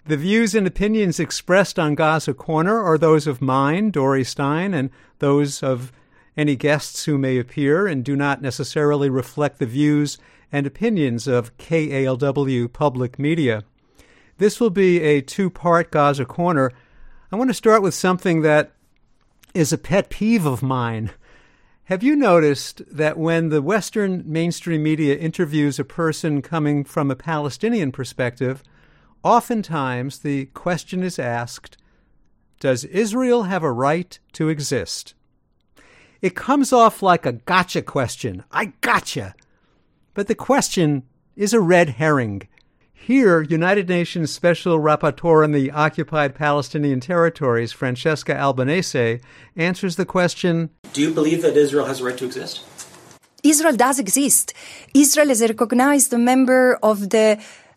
The views and opinions expressed on Gaza Corner are those of mine, Dory Stein, and those of any guests who may appear, and do not necessarily reflect the views and opinions of KALW Public Media. This will be a two-part Gaza Corner. I want to start with something that is a pet peeve of mine. Have you noticed that when the Western mainstream media interviews a person coming from a Palestinian perspective, oftentimes the question is asked, does Israel have a right to exist? It comes off like a gotcha question. I gotcha. But the question is a red herring. Here, United Nations Special Rapporteur on the Occupied Palestinian Territories, Francesca Albanese, answers the question, do you believe that Israel has a right to exist? Israel does exist. Israel is a recognized member of the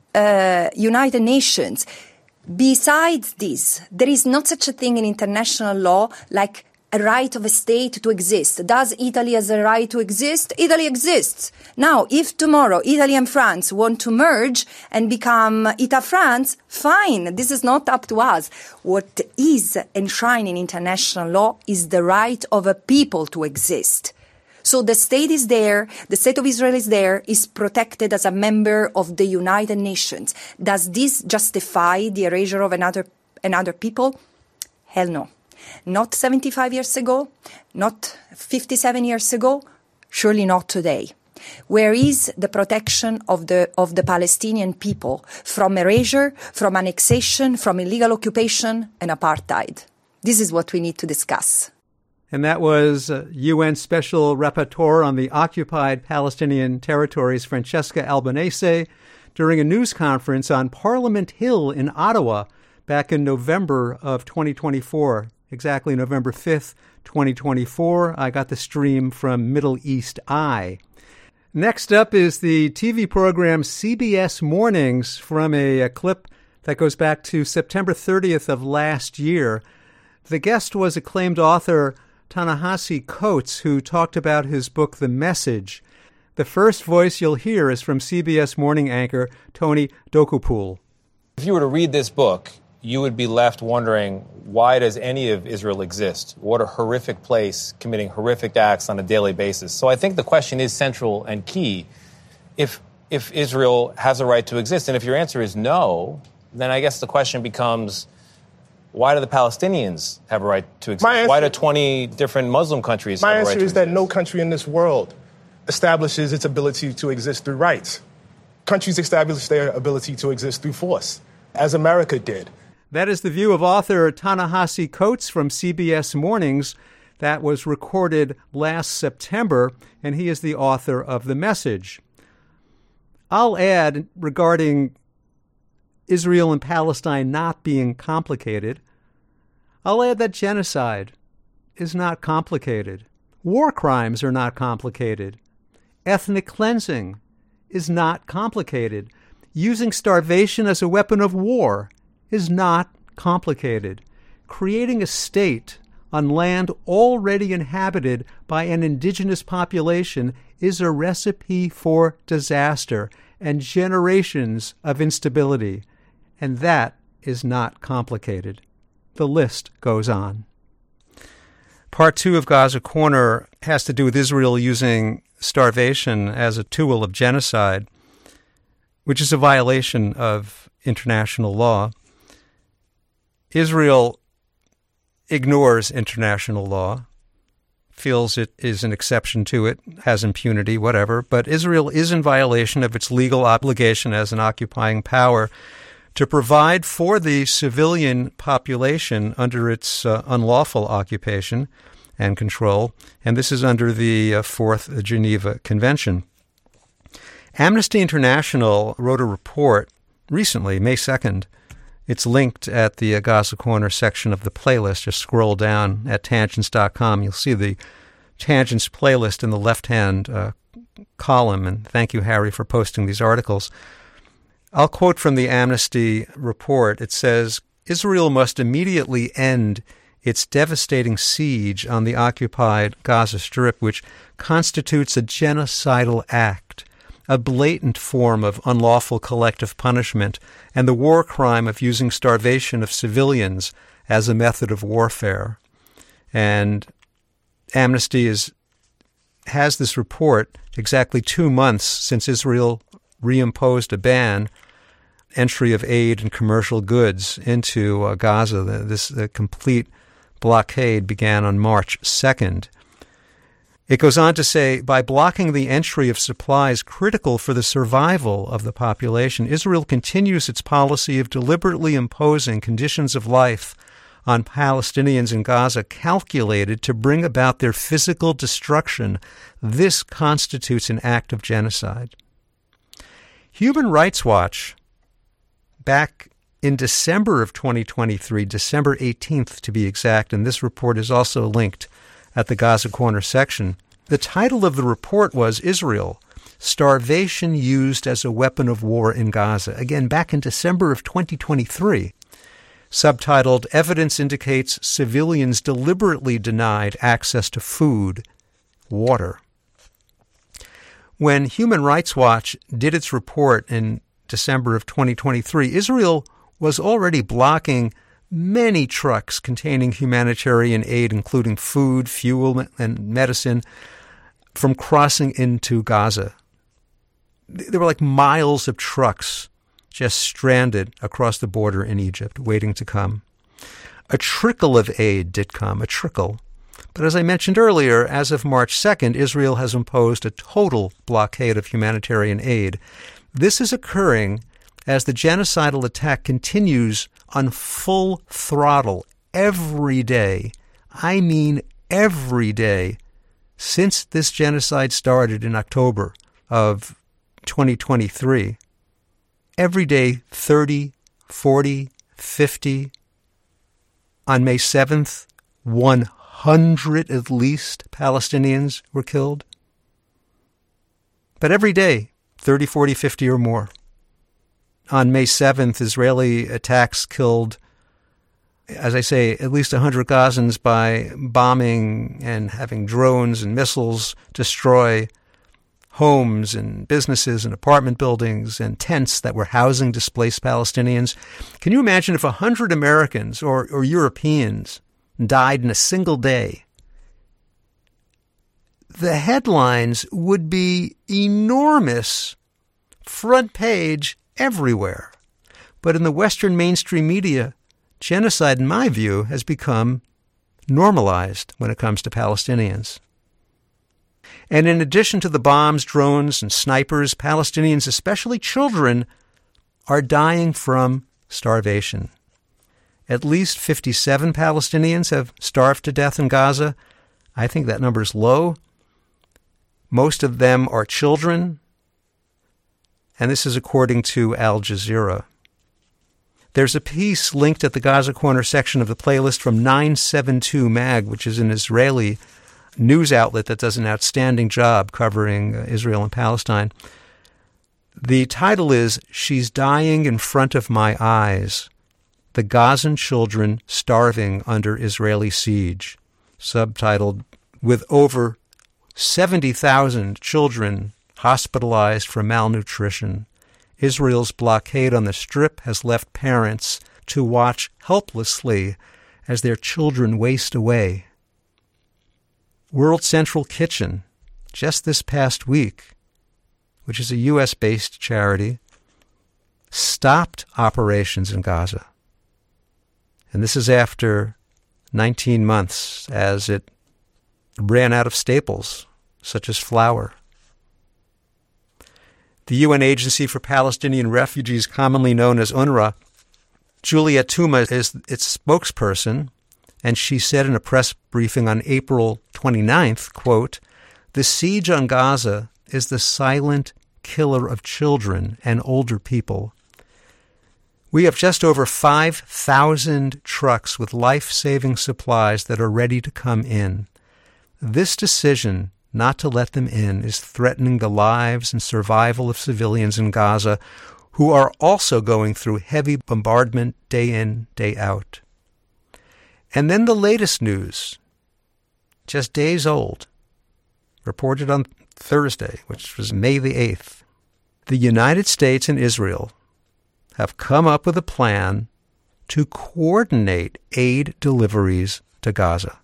United Nations. Besides this, there is not such a thing in international law like a right of a state to exist. Does Italy has a right to exist? Italy exists. Now, if tomorrow Italy and France want to merge and become Ita France, fine. This is not up to us. What is enshrined in international law is the right of a people to exist. So the state is there, the state of Israel is there, is protected as a member of the United Nations. Does this justify the erasure of another people? Hell no. Not 75 years ago, not 57 years ago, surely not today. Where is the protection of the Palestinian people from erasure, from annexation, from illegal occupation and apartheid? This is what we need to discuss. And that was UN Special Rapporteur on the Occupied Palestinian Territories, Francesca Albanese, during a news conference on Parliament Hill in Ottawa back in November of 2024, exactly November 5th, 2024. I got the stream from Middle East Eye. Next up is the TV program CBS Mornings from a clip that goes back to September 30th of last year. The guest was acclaimed author Ta-Nehisi Coates, who talked about his book, The Message. The first voice you'll hear is from CBS morning anchor Tony Dokupoul. If you were to read this book, you would be left wondering, why does any of Israel exist? What a horrific place, committing horrific acts on a daily basis. So I think the question is central and key. If Israel has a right to exist, and if your answer is no, then I guess the question becomes, why do the Palestinians have a right to exist? Why do 20 different Muslim countries have a right to exist? My answer is that no country in this world establishes its ability to exist through rights. Countries establish their ability to exist through force, as America did. That is the view of author Ta-Nehisi Coates from CBS Mornings. That was recorded last September, and he is the author of The Message. I'll add, regarding Israel and Palestine not being complicated, I'll add that genocide is not complicated. War crimes are not complicated. Ethnic cleansing is not complicated. Using starvation as a weapon of war is not complicated. Creating a state on land already inhabited by an indigenous population is a recipe for disaster and generations of instability. And that is not complicated. The list goes on. Part 2 of Gaza Corner has to do with Israel using starvation as a tool of genocide, which is a violation of international law. Israel ignores international law, feels it is an exception to it, has impunity, whatever, but Israel is in violation of its legal obligation as an occupying power to provide for the civilian population under its unlawful occupation and control, and this is under the Fourth Geneva Convention. Amnesty International wrote a report recently, May 2nd. It's linked at the Gaza Corner section of the playlist. Just scroll down at tangents.com. You'll see the Tangents playlist in the left-hand column, and thank you, Harry, for posting these articles. I'll quote from the Amnesty report. It says, Israel must immediately end its devastating siege on the occupied Gaza Strip, which constitutes a genocidal act a blatant form of unlawful collective punishment, and the war crime of using starvation of civilians as a method of warfare. And Amnesty has this report exactly 2 months since Israel reimposed a ban, entry of aid and commercial goods into Gaza. This complete blockade began on March 2nd. It goes on to say, by blocking the entry of supplies critical for the survival of the population, Israel continues its policy of deliberately imposing conditions of life on Palestinians in Gaza calculated to bring about their physical destruction. This constitutes an act of genocide. Human Rights Watch, back in December of 2023, December 18th to be exact, and this report is also linked at the Gaza Corner section. The title of the report was Israel, Starvation Used as a Weapon of War in Gaza. Again, back in December of 2023. Subtitled, Evidence Indicates Civilians Deliberately Denied Access to Food, Water. When Human Rights Watch did its report in December of 2023, Israel was already blocking many trucks containing humanitarian aid, including food, fuel, and medicine, from crossing into Gaza. There were like miles of trucks just stranded across the border in Egypt, waiting to come. A trickle of aid did come, a trickle. But as I mentioned earlier, as of March 2nd, Israel has imposed a total blockade of humanitarian aid. This is occurring as the genocidal attack continues on full throttle every day. I mean every day since this genocide started in October of 2023. Every day, 30, 40, 50. On May 7th, 100 at least Palestinians were killed. But every day, 30, 40, 50 or more. On May 7th, Israeli attacks killed, as I say, at least 100 Gazans by bombing and having drones and missiles destroy homes and businesses and apartment buildings and tents that were housing displaced Palestinians. Can you imagine if 100 Americans or Europeans died in a single day? The headlines would be enormous, front page everywhere. But in the Western mainstream media, genocide, in my view, has become normalized when it comes to Palestinians. And in addition to the bombs, drones, and snipers, Palestinians, especially children, are dying from starvation. At least 57 Palestinians have starved to death in Gaza. I think that number is low. Most of them are children. And this is according to Al Jazeera. There's a piece linked at the Gaza Corner section of the playlist from 972 Mag, which is an Israeli news outlet that does an outstanding job covering Israel and Palestine. The title is, She's Dying in Front of My Eyes, The Gazan Children Starving Under Israeli Siege. Subtitled, with over 70,000 children hospitalized for malnutrition, Israel's blockade on the Strip has left parents to watch helplessly as their children waste away. World Central Kitchen, just this past week, which is a U.S.-based charity, stopped operations in Gaza. And this is after 19 months as it ran out of staples, such as flour. The UN Agency for Palestinian Refugees, commonly known as UNRWA, Juliet Touma is its spokesperson, and she said in a press briefing on April 29th, quote, "The siege on Gaza is the silent killer of children and older people. We have just over 5,000 trucks with life-saving supplies that are ready to come in. This decision not to let them in is threatening the lives and survival of civilians in Gaza who are also going through heavy bombardment day in, day out." And then the latest news, just days old, reported on Thursday, which was May the 8th. The United States and Israel have come up with a plan to coordinate aid deliveries to Gaza.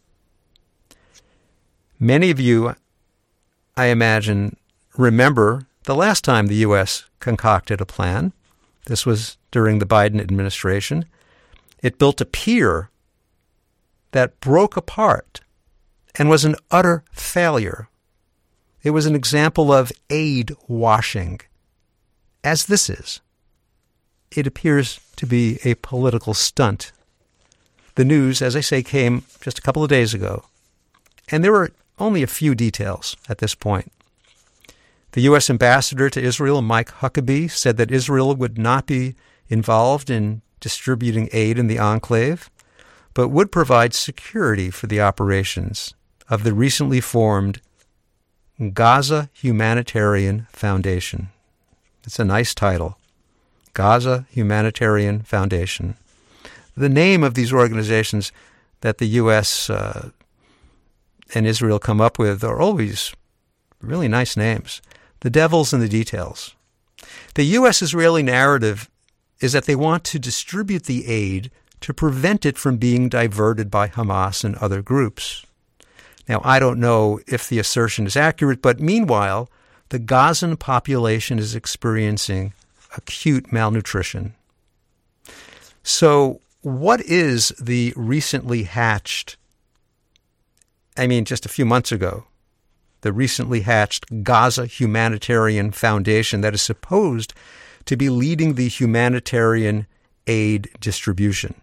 Many of you, I imagine, remember the last time the U.S. concocted a plan. This was during the Biden administration. It built a pier that broke apart and was an utter failure. It was an example of aid washing, as this is. It appears to be a political stunt. The news, as I say, came just a couple of days ago, and there were only a few details at this point. The U.S. ambassador to Israel, Mike Huckabee, said that Israel would not be involved in distributing aid in the enclave, but would provide security for the operations of the recently formed Gaza Humanitarian Foundation. It's a nice title, Gaza Humanitarian Foundation. The name of these organizations that the U.S. and Israel come up with are always really nice names. The devil's in the details. The U.S.-Israeli narrative is that they want to distribute the aid to prevent it from being diverted by Hamas and other groups. Now, I don't know if the assertion is accurate, but meanwhile, the Gazan population is experiencing acute malnutrition. So, what is the recently hatched, just a few months ago, the recently hatched Gaza Humanitarian Foundation that is supposed to be leading the humanitarian aid distribution?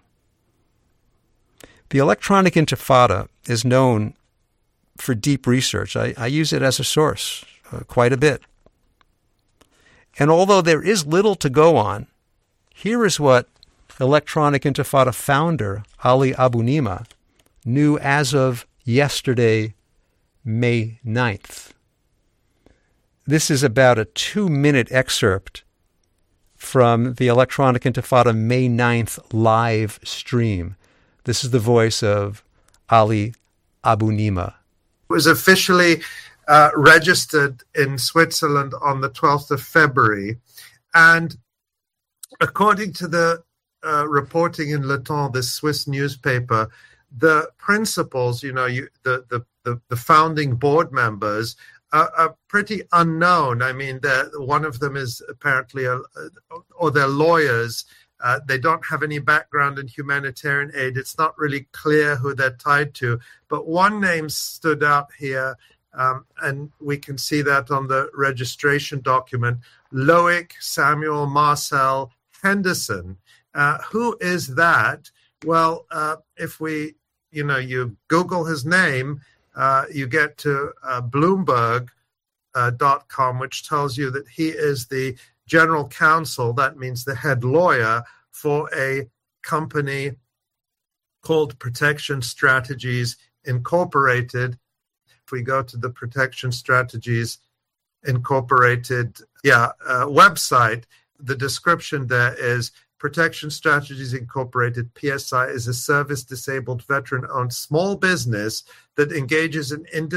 The Electronic Intifada is known for deep research. I use it as a source quite a bit. And although there is little to go on, here is what Electronic Intifada founder Ali Abunimah knew as of yesterday, May 9th. This is about a 2-minute excerpt from the Electronic Intifada May 9th live stream. This is the voice of Ali Abunimah. It was officially registered in Switzerland on the 12th of February. And according to the reporting in Le Temps, this Swiss newspaper, the principals, the founding board members are pretty unknown. One of them is apparently, or they're lawyers. They don't have any background in humanitarian aid. It's not really clear who they're tied to. But one name stood out here, and we can see that on the registration document, Loic Samuel Marcel Henderson. Who is that? Well, if you Google his name, you get to Bloomberg.com, which tells you that he is the general counsel, that means the head lawyer, for a company called Protection Strategies Incorporated. If we go to the Protection Strategies Incorporated website, the description there is Protection Strategies Incorporated, PSI, is a service-disabled, veteran-owned small business that engages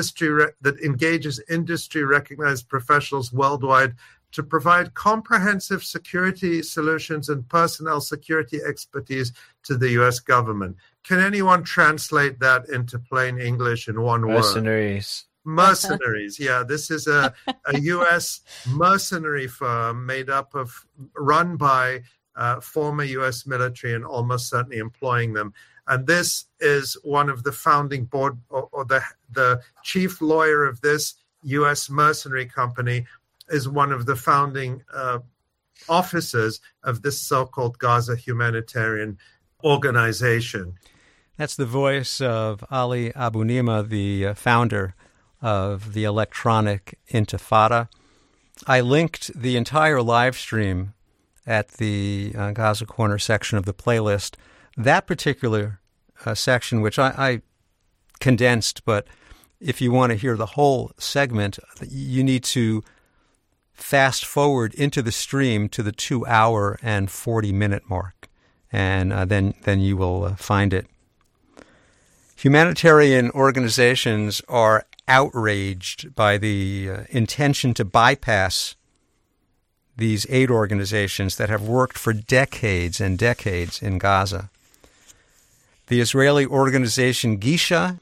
industry-recognized professionals worldwide to provide comprehensive security solutions and personnel security expertise to the U.S. government. Can anyone translate that into plain English in one word? Mercenaries, yeah. This is a U.S. mercenary firm run by former U.S. military and almost certainly employing them. And this is one of the founding board or the chief lawyer of this U.S. mercenary company is one of the founding officers of this so-called Gaza Humanitarian Organization. That's the voice of Ali Abunimah, the founder of the Electronic Intifada. I linked the entire live stream at the Gaza Corner section of the playlist. That particular section, which I condensed, but if you want to hear the whole segment, you need to fast forward into the stream to the 2-hour and 40-minute mark, and then you will find it. Humanitarian organizations are outraged by the intention to bypass these aid organizations that have worked for decades and decades in Gaza. The Israeli organization Gisha,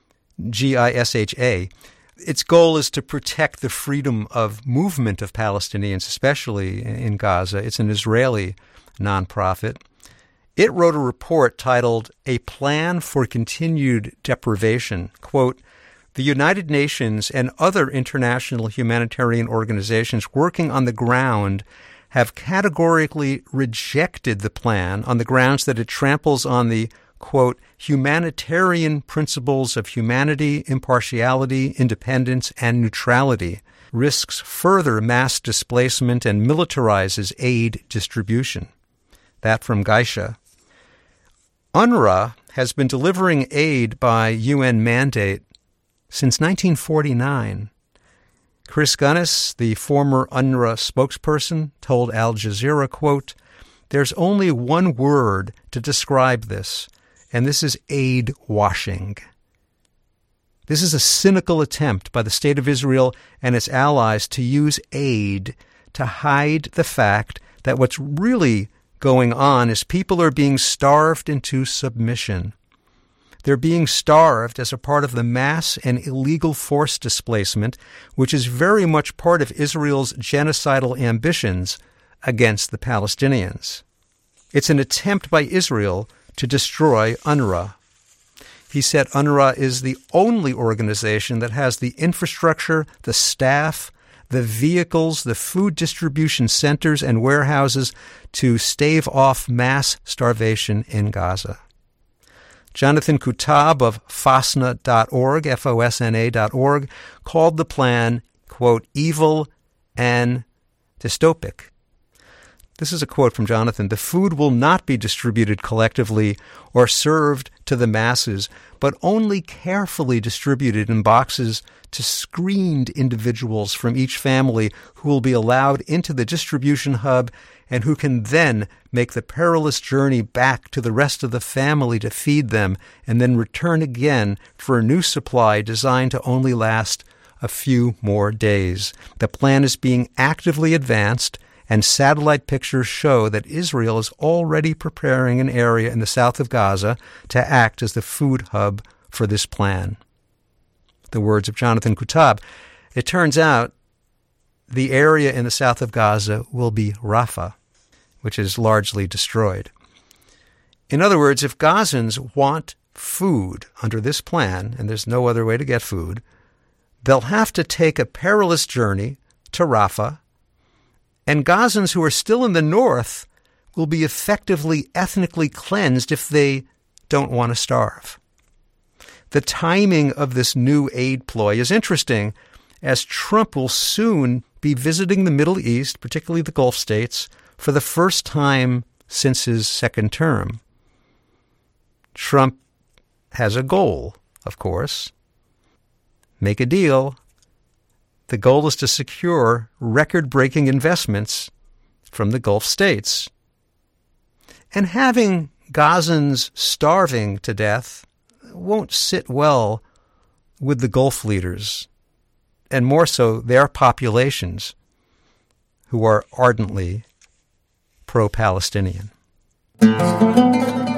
Gisha, its goal is to protect the freedom of movement of Palestinians, especially in Gaza. It's an Israeli nonprofit. It wrote a report titled A Plan for Continued Deprivation. Quote, the United Nations and other international humanitarian organizations working on the ground have categorically rejected the plan on the grounds that it tramples on the, quote, humanitarian principles of humanity, impartiality, independence, and neutrality, risks further mass displacement, and militarizes aid distribution. That from Geisha. UNRWA has been delivering aid by UN mandate since 1949. Chris Gunness, the former UNRWA spokesperson, told Al Jazeera, quote, there's only one word to describe this, and this is aid washing. This is a cynical attempt by the State of Israel and its allies to use aid to hide the fact that what's really going on is people are being starved into submission. They're being starved as a part of the mass and illegal forced displacement, which is very much part of Israel's genocidal ambitions against the Palestinians. It's an attempt by Israel to destroy UNRWA. He said UNRWA is the only organization that has the infrastructure, the staff, the vehicles, the food distribution centers and warehouses to stave off mass starvation in Gaza. Jonathan Kutab of FOSNA.org, F-O-S-N-A.org, called the plan, quote, evil and dystopic. This is a quote from Jonathan. The food will not be distributed collectively or served to the masses, but only carefully distributed in boxes to screened individuals from each family who will be allowed into the distribution hub and who can then make the perilous journey back to the rest of the family to feed them and then return again for a new supply designed to only last a few more days. The plan is being actively advanced, and satellite pictures show that Israel is already preparing an area in the south of Gaza to act as the food hub for this plan. The words of Jonathan Kutab. It turns out the area in the south of Gaza will be Rafah, which is largely destroyed. In other words, if Gazans want food under this plan, and there's no other way to get food, they'll have to take a perilous journey to Rafah, and Gazans who are still in the north will be effectively ethnically cleansed if they don't want to starve. The timing of this new aid ploy is interesting, as Trump will soon be visiting the Middle East, particularly the Gulf states, for the first time since his second term. Trump has a goal, of course. Make a deal. The goal is to secure record-breaking investments from the Gulf states. And having Gazans starving to death won't sit well with the Gulf leaders, and more so their populations, who are ardently pro-Palestinian.